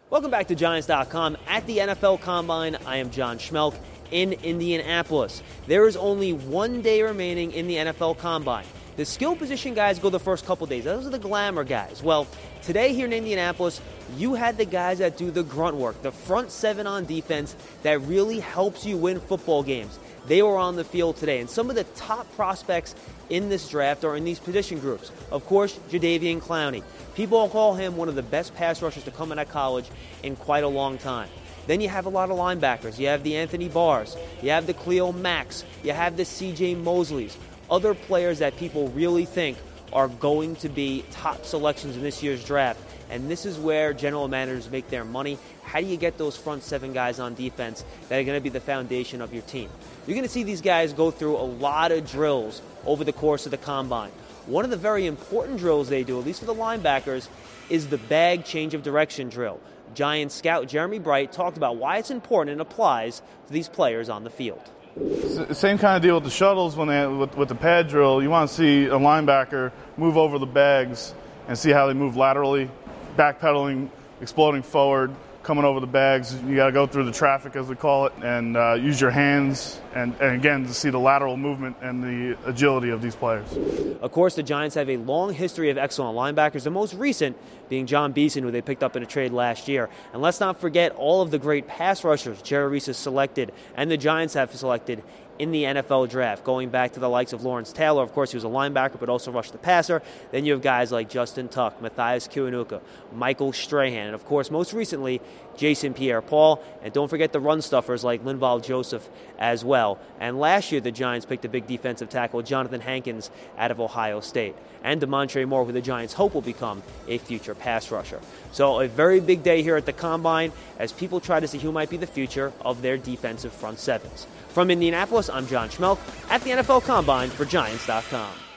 Welcome back to Giants.com. At the NFL Combine, I am John Schmelk in Indianapolis. There is only 1 day remaining in the NFL Combine. The skill position guys go the first couple days. Those are the glamour guys. Well, today here in Indianapolis, you had the guys that do the grunt work, the front seven on defense that really helps you win football games. They were on the field today, and some of the top prospects in this draft are in these position groups. Of course, Jadeveon Clowney. People call him one of the best pass rushers to come out of college in quite a long time. Then you have a lot of linebackers. You have the Anthony Barrs. You have the Khalil Macks. You have the C.J. Mosleys. Other players that people really think are going to be top selections in this year's draft. And this is where general managers make their money. How do you get those front seven guys on defense that are going to be the foundation of your team? You're going to see these guys go through a lot of drills over the course of the Combine. One of the very important drills they do, at least for the linebackers, is the bag change of direction drill. Giants scout Jeremy Bright talked about why it's important and applies to these players on the field. Same kind of deal with the shuttles with the pad drill. You want to see a linebacker move over the bags and see how they move laterally, backpedaling, exploding forward, coming over the bags. You got to go through the traffic, as we call it, and use your hands and again to see the lateral movement and the agility of these players. Of course, the Giants have a long history of excellent linebackers, the most recent being John Beeson, who they picked up in a trade last year. And let's not forget all of the great pass rushers Jerry Reese has selected and the Giants have selected in the NFL draft, going back to the likes of Lawrence Taylor. Of course, he was a linebacker, but also rushed the passer. Then you have guys like Justin Tuck, Matthias Kiwanuka, Michael Strahan, and of course, most recently, Jason Pierre-Paul. And don't forget the run stuffers like Linval Joseph as well. And last year, the Giants picked a big defensive tackle, Jonathan Hankins, out of Ohio State. And Demontre Moore, who the Giants hope will become a future pass rusher. So a very big day here at the Combine as people try to see who might be the future of their defensive front sevens. From Indianapolis, I'm John Schmelk at the NFL Combine for Giants.com.